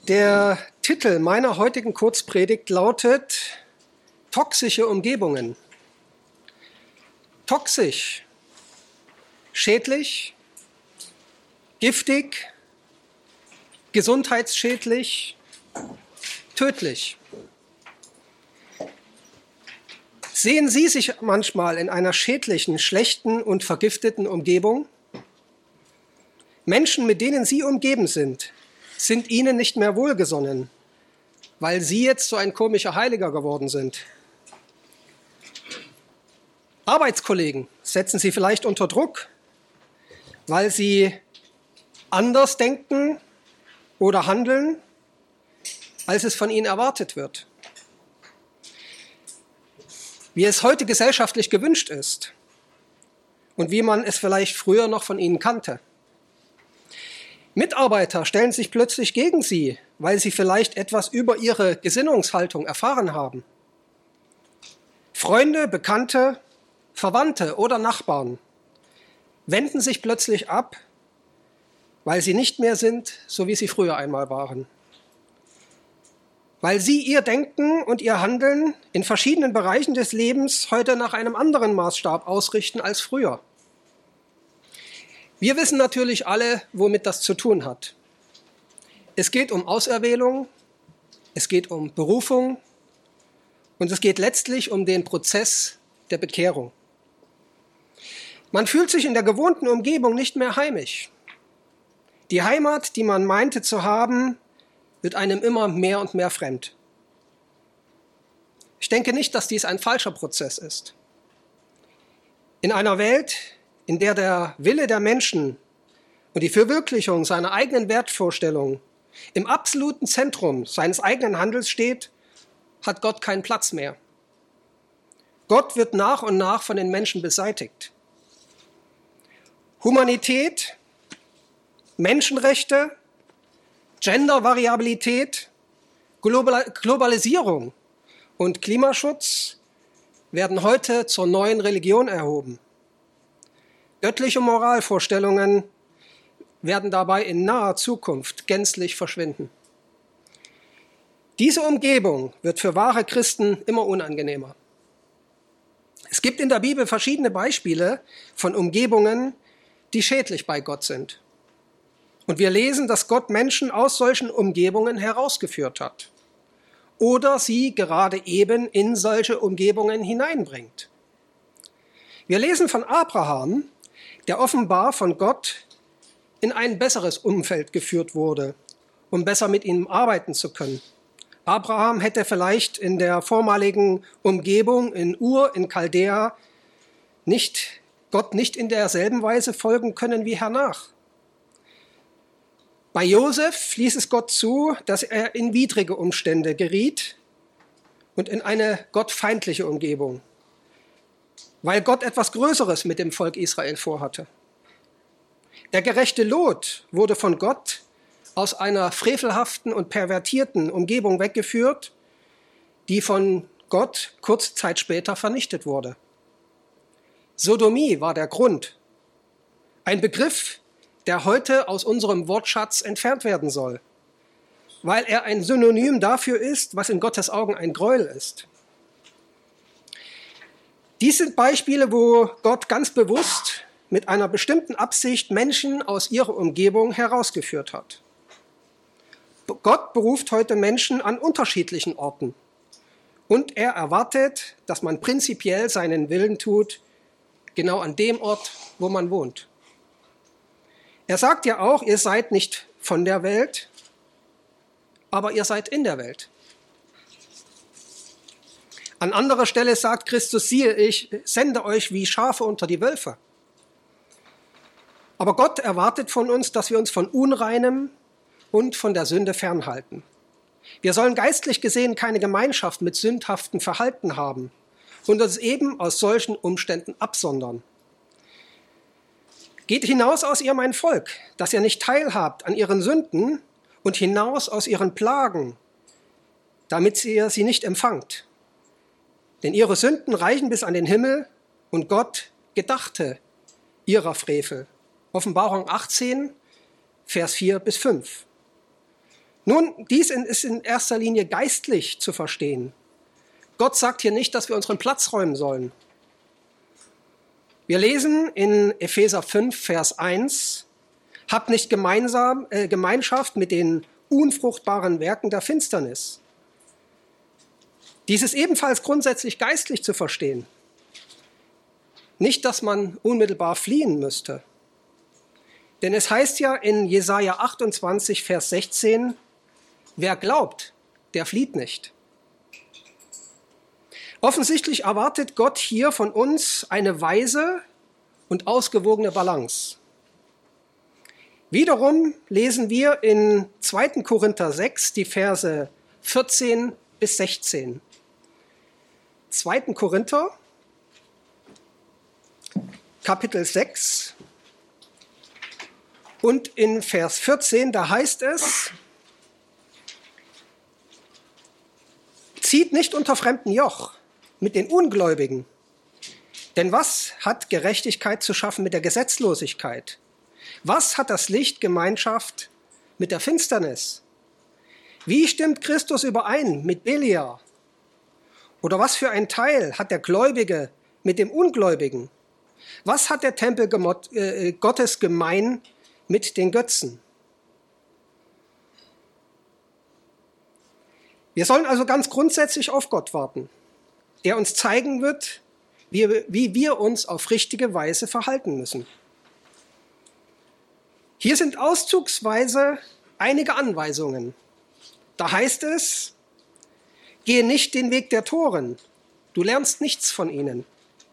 Der Titel meiner heutigen Kurzpredigt lautet Toxische Umgebungen. Toxisch, schädlich, giftig, gesundheitsschädlich, tödlich. Sehen Sie sich manchmal in einer schädlichen, schlechten und vergifteten Umgebung? Menschen, mit denen Sie umgeben sind Ihnen nicht mehr wohlgesonnen, weil Sie jetzt so ein komischer Heiliger geworden sind. Arbeitskollegen setzen Sie vielleicht unter Druck, weil sie anders denken oder handeln, als es von ihnen erwartet wird. Wie es heute gesellschaftlich gewünscht ist und wie man es vielleicht früher noch von ihnen kannte. Mitarbeiter stellen sich plötzlich gegen sie, weil sie vielleicht etwas über ihre Gesinnungshaltung erfahren haben. Freunde, Bekannte, Verwandte oder Nachbarn wenden sich plötzlich ab, weil sie nicht mehr sind, so wie sie früher einmal waren. Weil sie ihr Denken und ihr Handeln in verschiedenen Bereichen des Lebens heute nach einem anderen Maßstab ausrichten als früher. Wir wissen natürlich alle, womit das zu tun hat. Es geht um Auserwählung, es geht um Berufung und es geht letztlich um den Prozess der Bekehrung. Man fühlt sich in der gewohnten Umgebung nicht mehr heimisch. Die Heimat, die man meinte zu haben, wird einem immer mehr und mehr fremd. Ich denke nicht, dass dies ein falscher Prozess ist. In einer Welt, in der der Wille der Menschen und die Verwirklichung seiner eigenen Wertvorstellungen im absoluten Zentrum seines eigenen Handels steht, hat Gott keinen Platz mehr. Gott wird nach und nach von den Menschen beseitigt. Humanität, Menschenrechte, Gendervariabilität, Globalisierung und Klimaschutz werden heute zur neuen Religion erhoben. Göttliche Moralvorstellungen werden dabei in naher Zukunft gänzlich verschwinden. Diese Umgebung wird für wahre Christen immer unangenehmer. Es gibt in der Bibel verschiedene Beispiele von Umgebungen, die schädlich bei Gott sind. Und wir lesen, dass Gott Menschen aus solchen Umgebungen herausgeführt hat oder sie gerade eben in solche Umgebungen hineinbringt. Wir lesen von Abraham, der offenbar von Gott in ein besseres Umfeld geführt wurde, um besser mit ihm arbeiten zu können. Abraham hätte vielleicht in der vormaligen Umgebung in Ur, in Chaldea, Gott nicht in derselben Weise folgen können wie hernach. Bei Josef ließ es Gott zu, dass er in widrige Umstände geriet und in eine gottfeindliche Umgebung, weil Gott etwas Größeres mit dem Volk Israel vorhatte. Der gerechte Lot wurde von Gott aus einer frevelhaften und pervertierten Umgebung weggeführt, die von Gott kurze Zeit später vernichtet wurde. Sodomie war der Grund, ein Begriff, der heute aus unserem Wortschatz entfernt werden soll, weil er ein Synonym dafür ist, was in Gottes Augen ein Gräuel ist. Dies sind Beispiele, wo Gott ganz bewusst mit einer bestimmten Absicht Menschen aus ihrer Umgebung herausgeführt hat. Gott beruft heute Menschen an unterschiedlichen Orten und er erwartet, dass man prinzipiell seinen Willen tut, genau an dem Ort, wo man wohnt. Er sagt ja auch, ihr seid nicht von der Welt, aber ihr seid in der Welt. An anderer Stelle sagt Christus, siehe, ich sende euch wie Schafe unter die Wölfe. Aber Gott erwartet von uns, dass wir uns von Unreinem und von der Sünde fernhalten. Wir sollen geistlich gesehen keine Gemeinschaft mit sündhaftem Verhalten haben und uns eben aus solchen Umständen absondern. Geht hinaus aus ihr, mein Volk, dass ihr nicht teilhabt an ihren Sünden und hinaus aus ihren Plagen, damit ihr sie nicht empfangt. Denn ihre Sünden reichen bis an den Himmel und Gott gedachte ihrer Frevel. Offenbarung 18, Vers 4 bis 5. Nun, dies ist in erster Linie geistlich zu verstehen. Gott sagt hier nicht, dass wir unseren Platz räumen sollen. Wir lesen in Epheser 5, Vers 1, habt nicht Gemeinschaft mit den unfruchtbaren Werken der Finsternis. Dies ist ebenfalls grundsätzlich geistlich zu verstehen. Nicht, dass man unmittelbar fliehen müsste. Denn es heißt ja in Jesaja 28, Vers 16, wer glaubt, der flieht nicht. Offensichtlich erwartet Gott hier von uns eine weise und ausgewogene Balance. Wiederum lesen wir in 2. Korinther 6 die Verse 14 bis 16. 2. Korinther, Kapitel 6 und in Vers 14, da heißt es, zieht nicht unter fremden Joch mit den Ungläubigen. Denn was hat Gerechtigkeit zu schaffen mit der Gesetzlosigkeit? Was hat das Licht Gemeinschaft mit der Finsternis? Wie stimmt Christus überein mit Belial? Oder was für ein Teil hat der Gläubige mit dem Ungläubigen? Was hat der Tempel Gottes gemein mit den Götzen? Wir sollen also ganz grundsätzlich auf Gott warten, der uns zeigen wird, wie wir uns auf richtige Weise verhalten müssen. Hier sind auszugsweise einige Anweisungen. Da heißt es, gehe nicht den Weg der Toren, du lernst nichts von ihnen.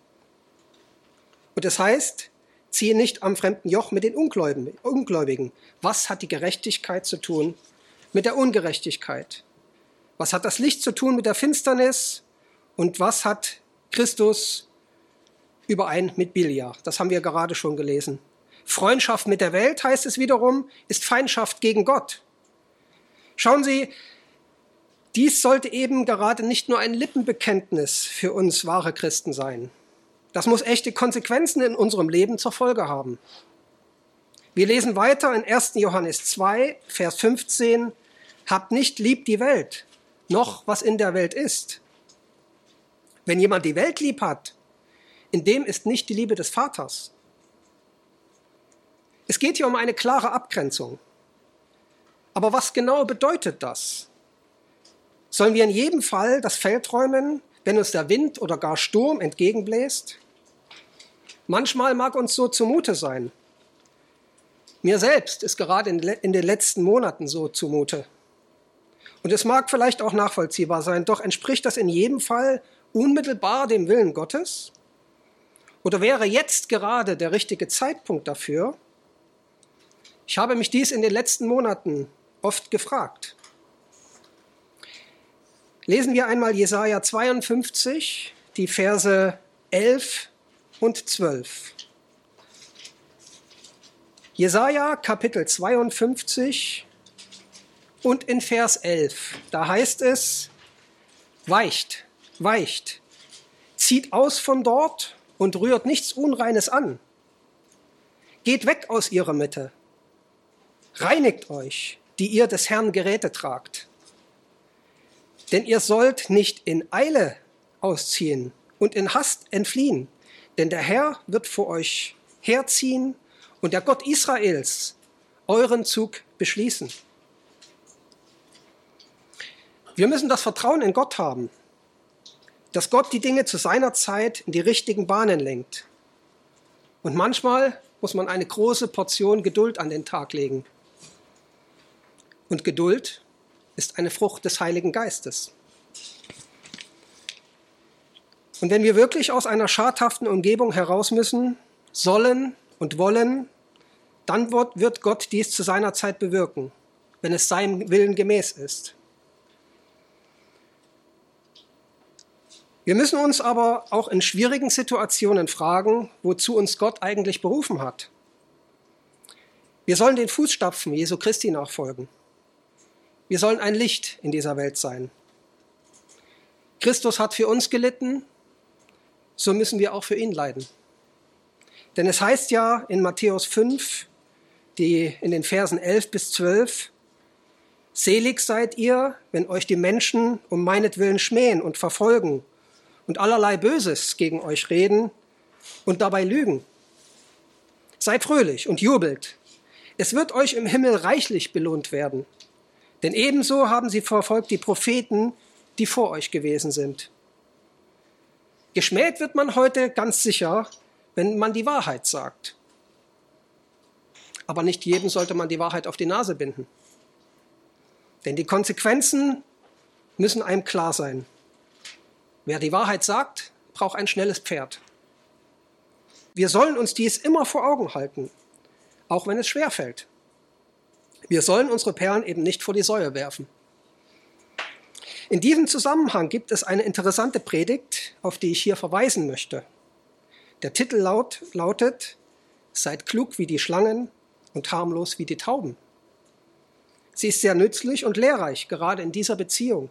Und es heißt, ziehe nicht am fremden Joch mit den Ungläubigen. Was hat die Gerechtigkeit zu tun mit der Ungerechtigkeit? Was hat das Licht zu tun mit der Finsternis? Und was hat Christus überein mit Belial? Das haben wir gerade schon gelesen. Freundschaft mit der Welt, heißt es wiederum, ist Feindschaft gegen Gott. Schauen Sie, dies sollte eben gerade nicht nur ein Lippenbekenntnis für uns wahre Christen sein. Das muss echte Konsequenzen in unserem Leben zur Folge haben. Wir lesen weiter in 1. Johannes 2, Vers 15, habt nicht lieb die Welt, noch was in der Welt ist. Wenn jemand die Welt lieb hat, in dem ist nicht die Liebe des Vaters. Es geht hier um eine klare Abgrenzung. Aber was genau bedeutet das? Sollen wir in jedem Fall das Feld räumen, wenn uns der Wind oder gar Sturm entgegenbläst? Manchmal mag uns so zumute sein. Mir selbst ist gerade in den letzten Monaten so zumute. Und es mag vielleicht auch nachvollziehbar sein, doch entspricht das in jedem Fall unmittelbar dem Willen Gottes? Oder wäre jetzt gerade der richtige Zeitpunkt dafür? Ich habe mich dies in den letzten Monaten oft gefragt. Lesen wir einmal Jesaja 52, die Verse 11 und 12. Jesaja Kapitel 52 und in Vers 11, da heißt es, weicht, weicht, zieht aus von dort und rührt nichts Unreines an. Geht weg aus ihrer Mitte. Reinigt euch, die ihr des Herrn Geräte tragt. Denn ihr sollt nicht in Eile ausziehen und in Hast entfliehen, denn der Herr wird vor euch herziehen und der Gott Israels euren Zug beschließen. Wir müssen das Vertrauen in Gott haben, dass Gott die Dinge zu seiner Zeit in die richtigen Bahnen lenkt. Und manchmal muss man eine große Portion Geduld an den Tag legen. Und Geduld ist eine Frucht des Heiligen Geistes. Und wenn wir wirklich aus einer schadhaften Umgebung heraus müssen, sollen und wollen, dann wird Gott dies zu seiner Zeit bewirken, wenn es seinem Willen gemäß ist. Wir müssen uns aber auch in schwierigen Situationen fragen, wozu uns Gott eigentlich berufen hat. Wir sollen den Fußstapfen Jesu Christi nachfolgen. Wir sollen ein Licht in dieser Welt sein. Christus hat für uns gelitten, so müssen wir auch für ihn leiden. Denn es heißt ja in Matthäus 5, in den Versen 11 bis 12, Selig seid ihr, wenn euch die Menschen um meinetwillen schmähen und verfolgen und allerlei Böses gegen euch reden und dabei lügen. Seid fröhlich und jubelt. Es wird euch im Himmel reichlich belohnt werden. Denn ebenso haben sie verfolgt die Propheten, die vor euch gewesen sind. Geschmäht wird man heute ganz sicher, wenn man die Wahrheit sagt. Aber nicht jedem sollte man die Wahrheit auf die Nase binden. Denn die Konsequenzen müssen einem klar sein. Wer die Wahrheit sagt, braucht ein schnelles Pferd. Wir sollen uns dies immer vor Augen halten, auch wenn es schwerfällt. Wir sollen unsere Perlen eben nicht vor die Säue werfen. In diesem Zusammenhang gibt es eine interessante Predigt, auf die ich hier verweisen möchte. Der Titel lautet: Seid klug wie die Schlangen und harmlos wie die Tauben. Sie ist sehr nützlich und lehrreich, gerade in dieser Beziehung.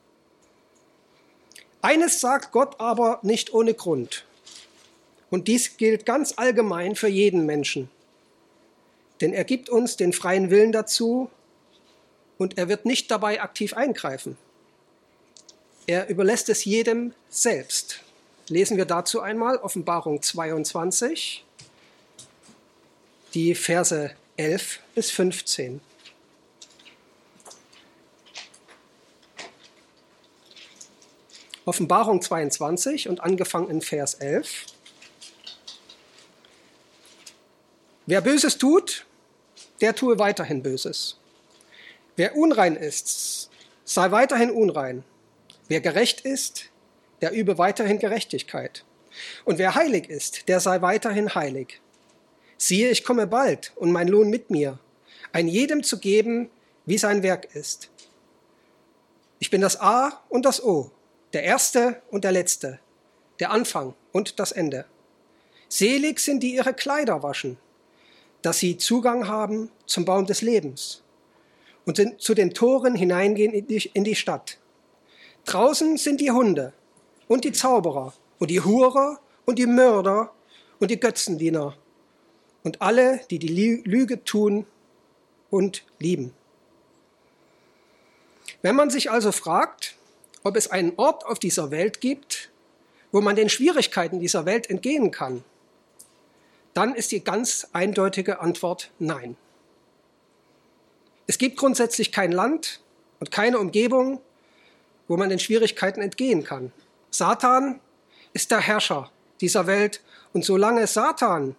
Eines sagt Gott aber nicht ohne Grund. Und dies gilt ganz allgemein für jeden Menschen. Denn er gibt uns den freien Willen dazu und er wird nicht dabei aktiv eingreifen. Er überlässt es jedem selbst. Lesen wir dazu einmal Offenbarung 22, die Verse 11 bis 15. Offenbarung 22 und angefangen in Vers 11. Wer Böses tut, der tue weiterhin Böses. Wer unrein ist, sei weiterhin unrein. Wer gerecht ist, der übe weiterhin Gerechtigkeit. Und wer heilig ist, der sei weiterhin heilig. Siehe, ich komme bald und mein Lohn mit mir, ein jedem zu geben, wie sein Werk ist. Ich bin das A und das O, der Erste und der Letzte, der Anfang und das Ende. Selig sind die ihre Kleider waschen, dass sie Zugang haben zum Baum des Lebens und zu den Toren hineingehen in die Stadt. Draußen sind die Hunde und die Zauberer und die Hurer und die Mörder und die Götzendiener und alle, die die Lüge tun und lieben. Wenn man sich also fragt, ob es einen Ort auf dieser Welt gibt, wo man den Schwierigkeiten dieser Welt entgehen kann, dann ist die ganz eindeutige Antwort nein. Es gibt grundsätzlich kein Land und keine Umgebung, wo man den Schwierigkeiten entgehen kann. Satan ist der Herrscher dieser Welt und solange Satan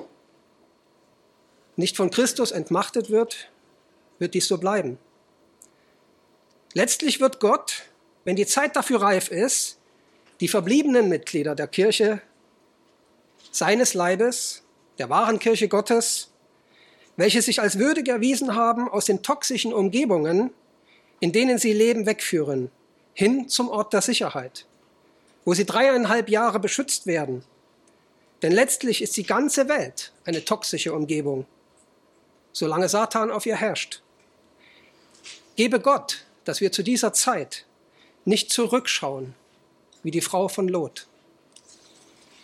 nicht von Christus entmachtet wird, wird dies so bleiben. Letztlich wird Gott, wenn die Zeit dafür reif ist, die verbliebenen Mitglieder der Kirche, seines Leibes, der wahren Kirche Gottes, welche sich als würdig erwiesen haben, aus den toxischen Umgebungen, in denen sie leben, wegführen, hin zum Ort der Sicherheit, wo sie 3,5 Jahre beschützt werden. Denn letztlich ist die ganze Welt eine toxische Umgebung, solange Satan auf ihr herrscht. Gebe Gott, dass wir zu dieser Zeit nicht zurückschauen, wie die Frau von Lot.